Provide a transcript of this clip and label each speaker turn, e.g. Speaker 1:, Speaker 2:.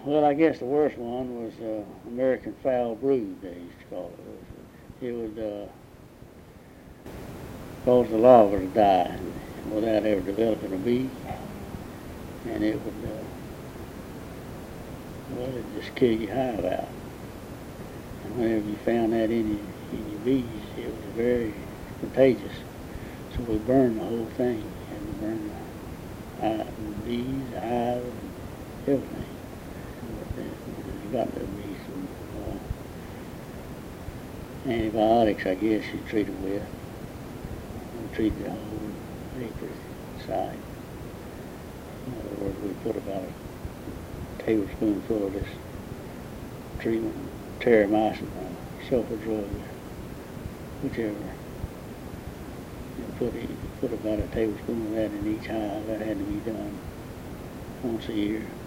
Speaker 1: Well, I guess the worst one was American foul brood, they used to call it. It would cause the larva to die without ever developing a bee, and it would, well, it'd just kill your hive out. And whenever you found that in your bees, it was very contagious. So we burned the whole thing. We had to burn the bees, the hive, and everything. You got to be some antibiotics, I guess, you treat them with. We treat the whole apiary side. In other words, we put about a tablespoonful of this treatment, terramycin, sulfur drug, whichever. You put about a tablespoon of that in each hive. That had to be done once a year.